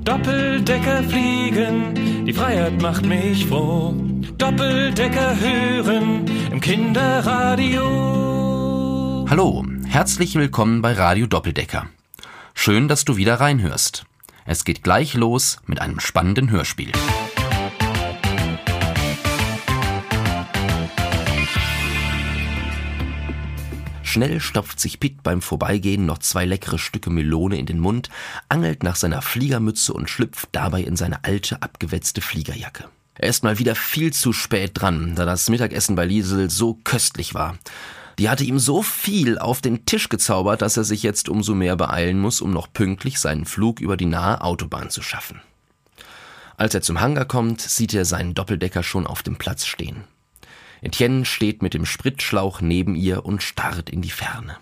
Doppeldecker fliegen, die Freiheit macht mich froh. Doppeldecker hören im Kinderradio. Hallo, herzlich willkommen bei Radio Doppeldecker. Schön, dass du wieder reinhörst. Es geht gleich los mit einem spannenden Hörspiel. Schnell stopft sich Pitt beim Vorbeigehen noch 2 leckere Stücke Melone in den Mund, angelt nach seiner Fliegermütze und schlüpft dabei in seine alte, abgewetzte Fliegerjacke. Er ist mal wieder viel zu spät dran, da das Mittagessen bei Liesel so köstlich war. Die hatte ihm so viel auf den Tisch gezaubert, dass er sich jetzt umso mehr beeilen muss, um noch pünktlich seinen Flug über die nahe Autobahn zu schaffen. Als er zum Hangar kommt, sieht er seinen Doppeldecker schon auf dem Platz stehen. Etienne steht mit dem Spritschlauch neben ihr und starrt in die Ferne.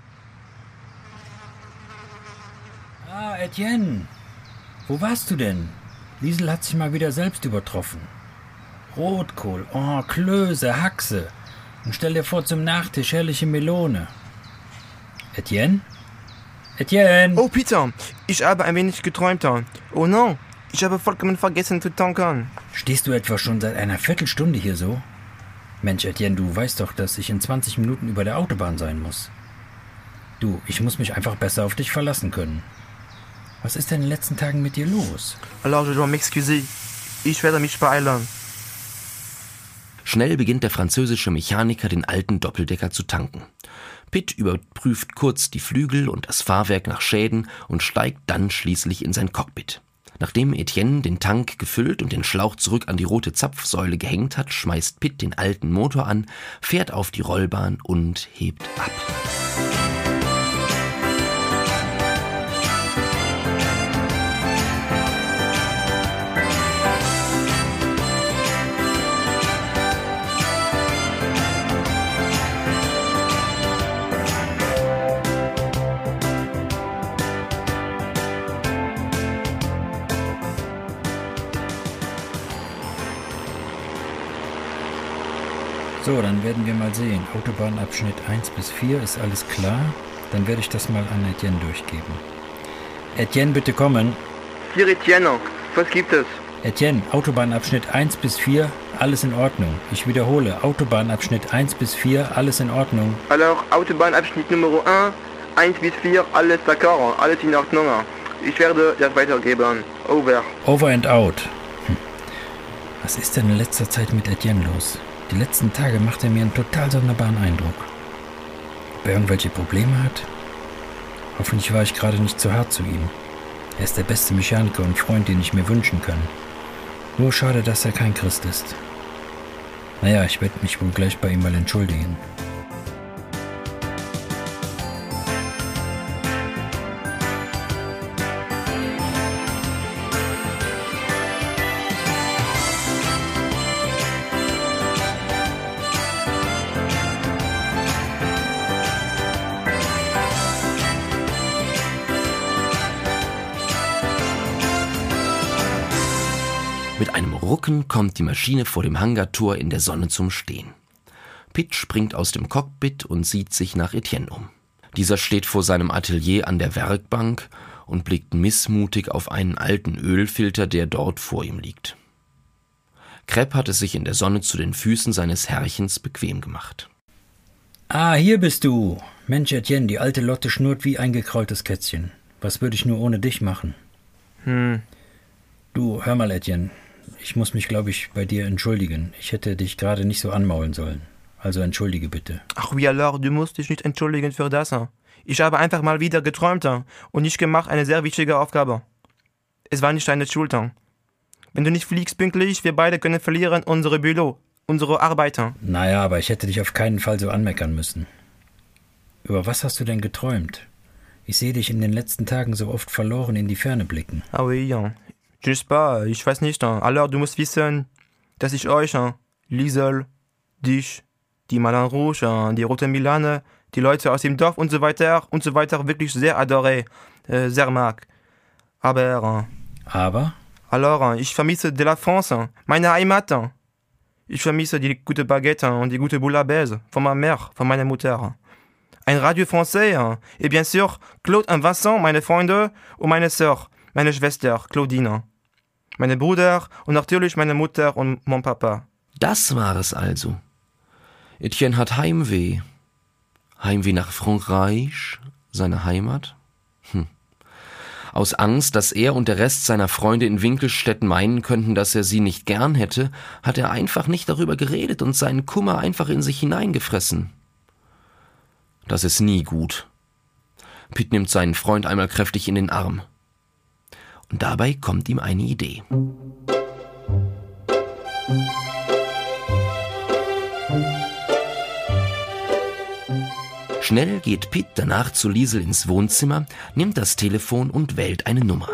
Ah, Etienne, wo warst du denn? Liesel hat sich mal wieder selbst übertroffen. Rotkohl, Klöße, Haxe. Und stell dir vor, zum Nachtisch herrliche Melone. Etienne? Etienne! Oh, Peter, ich habe ein wenig geträumt. Oh no, ich habe vollkommen vergessen zu tanken. Stehst du etwa schon seit einer Viertelstunde hier so? Mensch, Etienne, du weißt doch, dass ich in 20 Minuten über der Autobahn sein muss. Du, ich muss mich einfach besser auf dich verlassen können. Was ist denn in den letzten Tagen mit dir los? Alors, je dois m'excuser. Ich werde mich beeilen. Schnell beginnt der französische Mechaniker, den alten Doppeldecker zu tanken. Pitt überprüft kurz die Flügel und das Fahrwerk nach Schäden und steigt dann schließlich in sein Cockpit. Nachdem Etienne den Tank gefüllt und den Schlauch zurück an die rote Zapfsäule gehängt hat, schmeißt Pitt den alten Motor an, fährt auf die Rollbahn und hebt ab. So, dann werden wir mal sehen. Autobahnabschnitt 1 bis 4 ist alles klar. Dann werde ich das mal an Etienne durchgeben. Etienne, bitte kommen. Hier, Etienne, was gibt es? Etienne, Autobahnabschnitt 1 bis 4, alles in Ordnung. Ich wiederhole, Autobahnabschnitt 1 bis 4, alles in Ordnung. Alors, Autobahnabschnitt Nummer 1 bis 4, alles d'accord, alles in Ordnung. Ich werde das weitergeben. Over. Over and out. Was ist denn in letzter Zeit mit Etienne los? Die letzten Tage macht er mir einen total sonderbaren Eindruck. Ob er irgendwelche Probleme hat? Hoffentlich war ich gerade nicht zu hart zu ihm. Er ist der beste Mechaniker und Freund, den ich mir wünschen kann. Nur schade, dass er kein Christ ist. Naja, ich werde mich wohl gleich bei ihm mal entschuldigen. Mit einem Rucken kommt die Maschine vor dem Hangartor in der Sonne zum Stehen. Pitt springt aus dem Cockpit und sieht sich nach Etienne um. Dieser steht vor seinem Atelier an der Werkbank und blickt missmutig auf einen alten Ölfilter, der dort vor ihm liegt. Krepp hat es sich in der Sonne zu den Füßen seines Herrchens bequem gemacht. Ah, hier bist du. Mensch, Etienne, die alte Lotte schnurrt wie ein gekraultes Kätzchen. Was würde ich nur ohne dich machen? Du, hör mal, Etienne. Ich muss mich, glaube ich, bei dir entschuldigen. Ich hätte dich gerade nicht so anmaulen sollen. Also entschuldige bitte. Ach wie, alors, du musst dich nicht entschuldigen für das. Ich habe einfach mal wieder geträumt und nicht gemacht eine sehr wichtige Aufgabe. Es war nicht deine Schuld. Wenn du nicht fliegst pünktlich, wir beide können verlieren unsere Büro, unsere Arbeit. Naja, aber ich hätte dich auf keinen Fall so anmeckern müssen. Über was hast du denn geträumt? Ich sehe dich in den letzten Tagen so oft verloren in die Ferne blicken. Ah oui, je sais pas, ich weiß nicht. Alors, du musst wissen, dass ich euch, Liesel, dich, die Madame Rouge, die Rote Milane, die Leute aus dem Dorf und so weiter wirklich sehr adore, sehr mag. Aber? Alors, ich vermisse de la France, meine Heimat. Ich vermisse die gute Baguette und die gute Bouillabaisse von meiner Mère, von meiner Mutter. Ein Radio français et bien sûr Claude und Vincent, meine Freunde und meine Sœur, meine Schwester Claudine, meine Bruder und natürlich meine Mutter und mein Papa. Das war es also. Etienne hat Heimweh. Heimweh nach Frankreich, seine Heimat. Aus Angst, dass er und der Rest seiner Freunde in Winkelstedt meinen könnten, dass er sie nicht gern hätte, hat er einfach nicht darüber geredet und seinen Kummer einfach in sich hineingefressen. Das ist nie gut. Pitt nimmt seinen Freund einmal kräftig in den Arm. Und dabei kommt ihm eine Idee. Schnell geht Pitt danach zu Liesel ins Wohnzimmer, nimmt das Telefon und wählt eine Nummer.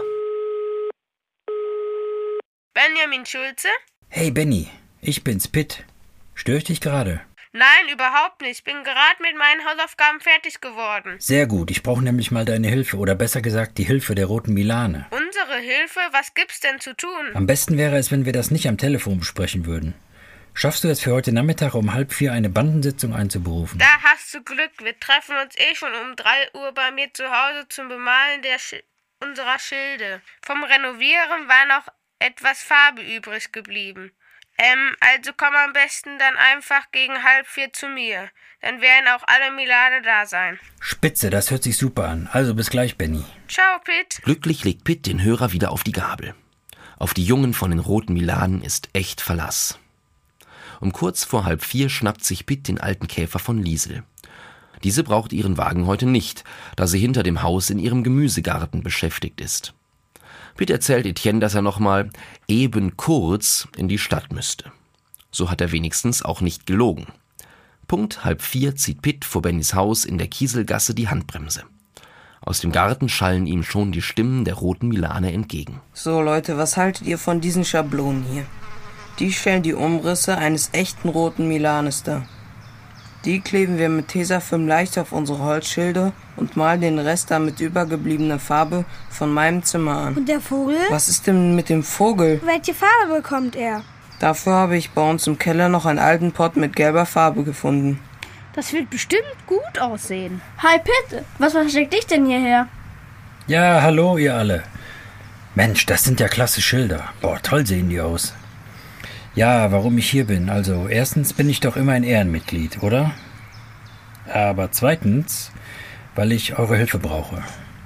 Benjamin Schulze? Hey Benny, ich bin's, Pitt. Störe ich dich gerade? Nein, überhaupt nicht. Bin gerade mit meinen Hausaufgaben fertig geworden. Sehr gut, ich brauche nämlich mal deine Hilfe, oder besser gesagt die Hilfe der Roten Milane. Unsere Hilfe? Was gibt's denn zu tun? Am besten wäre es, wenn wir das nicht am Telefon besprechen würden. Schaffst du es für heute Nachmittag um 3:30 eine Bandensitzung einzuberufen? Da hast du Glück. Wir treffen uns schon um 3 Uhr bei mir zu Hause zum Bemalen unserer Schilde. Vom Renovieren war noch etwas Farbe übrig geblieben. Also komm am besten dann einfach gegen 3:30 zu mir. Dann werden auch alle Milane da sein. Spitze, das hört sich super an. Also bis gleich, Benny. Ciao, Pitt. Glücklich legt Pitt den Hörer wieder auf die Gabel. Auf die Jungen von den Roten Milanen ist echt Verlass. Um kurz vor 3:30 schnappt sich Pitt den alten Käfer von Liesel. Diese braucht ihren Wagen heute nicht, da sie hinter dem Haus in ihrem Gemüsegarten beschäftigt ist. Pitt erzählt Etienne, dass er nochmal eben kurz in die Stadt müsste. So hat er wenigstens auch nicht gelogen. Punkt 3:30 zieht Pitt vor Bennys Haus in der Kieselgasse die Handbremse. Aus dem Garten schallen ihm schon die Stimmen der Roten Milane entgegen. So Leute, was haltet ihr von diesen Schablonen hier? Die stellen die Umrisse eines echten Roten Milanes dar. Die kleben wir mit Tesafilm leicht auf unsere Holzschilde und malen den Rest dann mit übergebliebener Farbe von meinem Zimmer an. Und der Vogel? Was ist denn mit dem Vogel? Welche Farbe bekommt er? Dafür habe ich bei uns im Keller noch einen alten Pott mit gelber Farbe gefunden. Das wird bestimmt gut aussehen. Hi Pitt, was versteckt dich denn hierher? Ja, hallo ihr alle. Mensch, das sind ja klasse Schilder. Boah, toll sehen die aus. Ja, warum ich hier bin. Also, erstens bin ich doch immer ein Ehrenmitglied, oder? Aber zweitens, weil ich eure Hilfe brauche.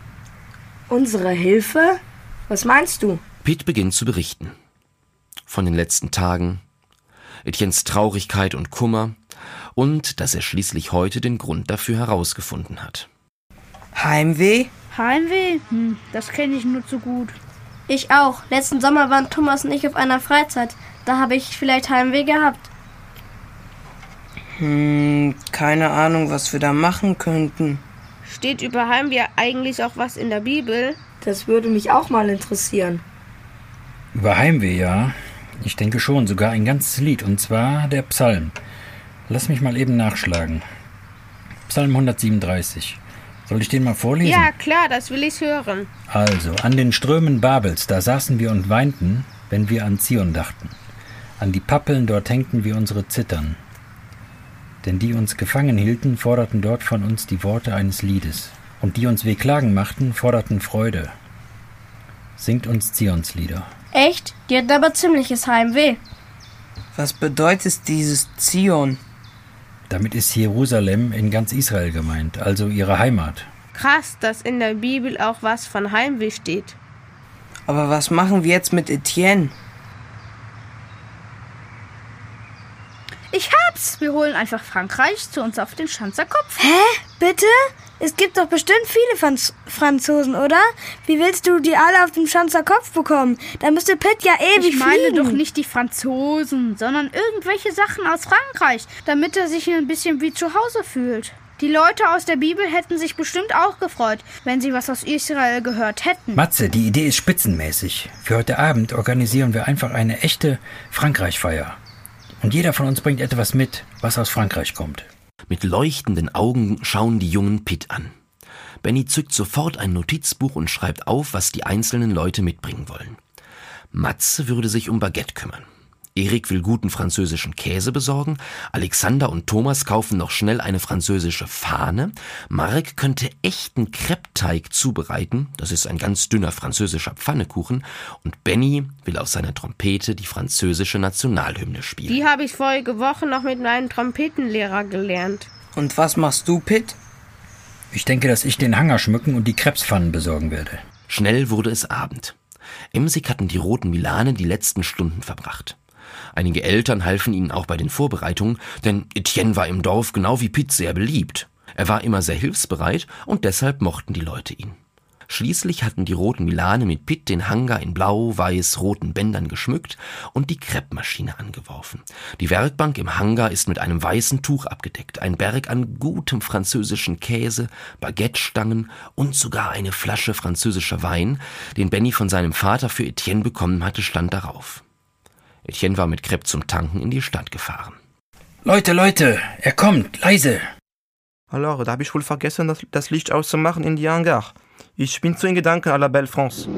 Unsere Hilfe? Was meinst du? Pitt beginnt zu berichten. Von den letzten Tagen, Etiennes Traurigkeit und Kummer und dass er schließlich heute den Grund dafür herausgefunden hat. Heimweh? Heimweh? Das kenne ich nur zu gut. Ich auch. Letzten Sommer waren Thomas und ich auf einer Freizeit. Da habe ich vielleicht Heimweh gehabt. Keine Ahnung, was wir da machen könnten. Steht über Heimweh eigentlich auch was in der Bibel? Das würde mich auch mal interessieren. Über Heimweh, ja. Ich denke schon, sogar ein ganzes Lied, und zwar der Psalm. Lass mich mal eben nachschlagen. Psalm 137. Soll ich den mal vorlesen? Ja, klar, das will ich hören. Also, an den Strömen Babels, da saßen wir und weinten, wenn wir an Zion dachten. An die Pappeln, dort hängten wir unsere Zittern. Denn die uns gefangen hielten, forderten dort von uns die Worte eines Liedes. Und die uns wehklagen machten, forderten Freude. Singt uns Zionslieder. Echt? Die hatten aber ziemliches Heimweh. Was bedeutet dieses Zion? Damit ist Jerusalem in ganz Israel gemeint, also ihre Heimat. Krass, dass in der Bibel auch was von Heimweh steht. Aber was machen wir jetzt mit Etienne? Ich hab's! Wir holen einfach Frankreich zu uns auf den Schanzer Kopf. Hä? Bitte? Es gibt doch bestimmt viele Franzosen, oder? Wie willst du die alle auf dem Schanzer Kopf bekommen? Da müsste Pitt ja ewig Ich meine fliegen. doch nicht die Franzosen, sondern irgendwelche Sachen aus Frankreich, damit er sich ein bisschen wie zu Hause fühlt. Die Leute aus der Bibel hätten sich bestimmt auch gefreut, wenn sie was aus Israel gehört hätten. Matze, die Idee ist spitzenmäßig. Für heute Abend organisieren wir einfach eine echte Frankreich-Feier. Und jeder von uns bringt etwas mit, was aus Frankreich kommt. Mit leuchtenden Augen schauen die Jungen Pitt an. Benny zückt sofort ein Notizbuch und schreibt auf, was die einzelnen Leute mitbringen wollen. Matze würde sich um Baguette kümmern. Erik will guten französischen Käse besorgen, Alexander und Thomas kaufen noch schnell eine französische Fahne, Marek könnte echten Kreppteig zubereiten, das ist ein ganz dünner französischer Pfannekuchen, und Benny will auf seiner Trompete die französische Nationalhymne spielen. Die habe ich vorige Woche noch mit meinem Trompetenlehrer gelernt. Und was machst du, Pitt? Ich denke, dass ich den Hangar schmücken und die Krebspfannen besorgen werde. Schnell wurde es Abend. Emsig hatten die roten Milane die letzten Stunden verbracht. Einige Eltern halfen ihnen auch bei den Vorbereitungen, denn Etienne war im Dorf genau wie Pitt sehr beliebt. Er war immer sehr hilfsbereit und deshalb mochten die Leute ihn. Schließlich hatten die roten Milane mit Pitt den Hangar in blau-weiß-roten Bändern geschmückt und die Kreppmaschine angeworfen. Die Werkbank im Hangar ist mit einem weißen Tuch abgedeckt. Ein Berg an gutem französischen Käse, Baguettestangen und sogar eine Flasche französischer Wein, den Benny von seinem Vater für Etienne bekommen hatte, stand darauf. Etienne war mit Krepp zum Tanken in die Stadt gefahren. Leute, er kommt, leise! Alors, da habe ich wohl vergessen, das Licht auszumachen in die Hangar. Ich bin zu in Gedanken à la Belle France.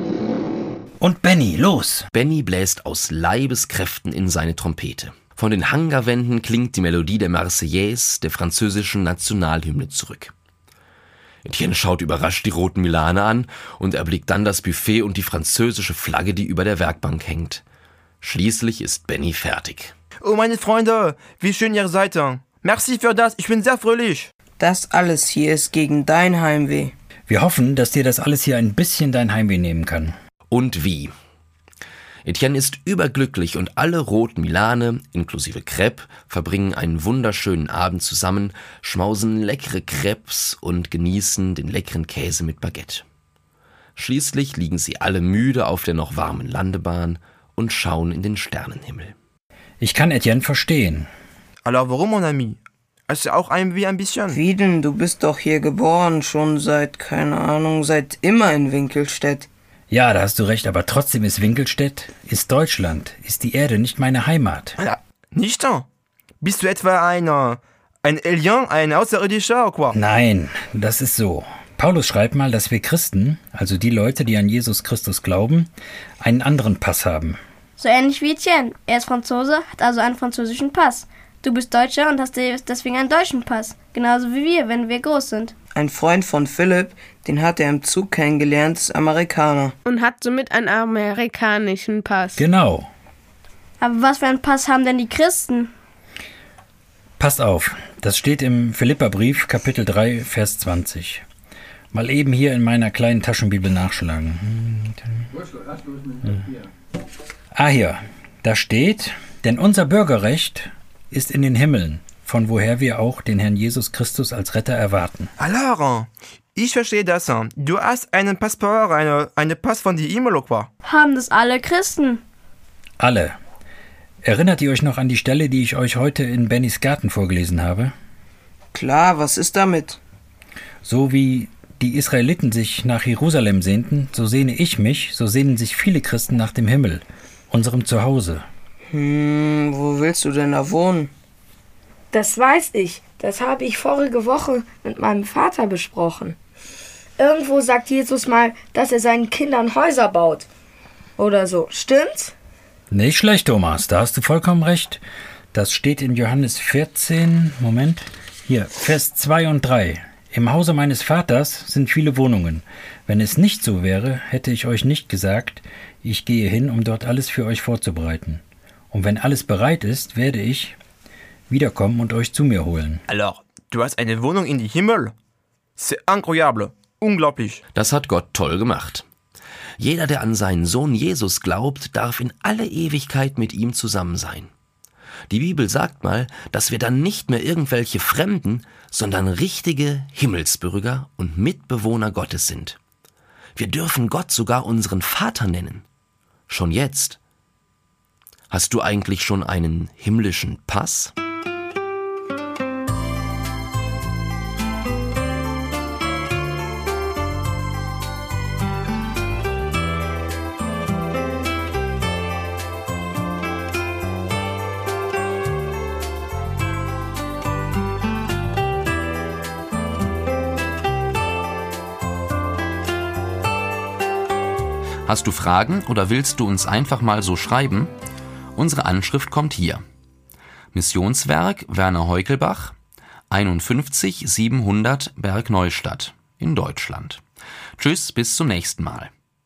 Und Benny, los! Benny bläst aus Leibeskräften in seine Trompete. Von den Hangarwänden klingt die Melodie der Marseillaise, der französischen Nationalhymne, zurück. Etienne schaut überrascht die roten Milane an und erblickt dann das Buffet und die französische Flagge, die über der Werkbank hängt. Schließlich ist Benny fertig. Oh, meine Freunde, wie schön ihr seid. Merci für das, ich bin sehr fröhlich. Das alles hier ist gegen dein Heimweh. Wir hoffen, dass dir das alles hier ein bisschen dein Heimweh nehmen kann. Und wie? Etienne ist überglücklich und alle roten Milane, inklusive Crepe, verbringen einen wunderschönen Abend zusammen, schmausen leckere Crepes und genießen den leckeren Käse mit Baguette. Schließlich liegen sie alle müde auf der noch warmen Landebahn und schauen in den Sternenhimmel. Ich kann Etienne verstehen. Alors warum, mon ami? Hast du auch Heimweh ein bisschen? Wie denn? Du bist doch hier geboren, schon seit immer in Winkelstedt. Ja, da hast du recht, aber trotzdem ist Winkelstedt, ist Deutschland, ist die Erde nicht meine Heimat. Ja, nicht? Bist du etwa ein Alien, ein Außerirdischer oder quoi? Nein, das ist so. Paulus schreibt mal, dass wir Christen, also die Leute, die an Jesus Christus glauben, einen anderen Pass haben. So ähnlich wie Etienne. Er ist Franzose, hat also einen französischen Pass. Du bist Deutscher und hast deswegen einen deutschen Pass. Genauso wie wir, wenn wir groß sind. Ein Freund von Philipp, den hat er im Zug kennengelernt, ist Amerikaner. Und hat somit einen amerikanischen Pass. Genau. Aber was für einen Pass haben denn die Christen? Passt auf, das steht im Philipperbrief, Kapitel 3, Vers 20. Mal eben hier in meiner kleinen Taschenbibel nachschlagen. Hier, da steht, denn unser Bürgerrecht ist in den Himmeln, von woher wir auch den Herrn Jesus Christus als Retter erwarten. Alors, ich verstehe das. Du hast einen Passport, eine Pass von die Himmel, oder quoi? Haben das alle Christen? Alle. Erinnert ihr euch noch an die Stelle, die ich euch heute in Bennys Garten vorgelesen habe? Klar, was ist damit? So wie die Israeliten sich nach Jerusalem sehnten, so sehne ich mich, so sehnen sich viele Christen nach dem Himmel, unserem Zuhause. Wo willst du denn da wohnen? Das weiß ich. Das habe ich vorige Woche mit meinem Vater besprochen. Irgendwo sagt Jesus mal, dass er seinen Kindern Häuser baut. Oder so. Stimmt's? Nicht schlecht, Thomas. Da hast du vollkommen recht. Das steht in Johannes 14, hier, Vers 2 und 3. Im Hause meines Vaters sind viele Wohnungen. Wenn es nicht so wäre, hätte ich euch nicht gesagt, ich gehe hin, um dort alles für euch vorzubereiten. Und wenn alles bereit ist, werde ich wiederkommen und euch zu mir holen. Alors, du hast eine Wohnung in die Himmel? C'est incroyable. Unglaublich. Das hat Gott toll gemacht. Jeder, der an seinen Sohn Jesus glaubt, darf in alle Ewigkeit mit ihm zusammen sein. Die Bibel sagt mal, dass wir dann nicht mehr irgendwelche Fremden, sondern richtige Himmelsbürger und Mitbewohner Gottes sind. Wir dürfen Gott sogar unseren Vater nennen. Schon jetzt. Hast du eigentlich schon einen himmlischen Pass? Hast du Fragen oder willst du uns einfach mal so schreiben? Unsere Anschrift kommt hier. Missionswerk Werner Heukelbach, 51 700 Bergneustadt in Deutschland. Tschüss, bis zum nächsten Mal.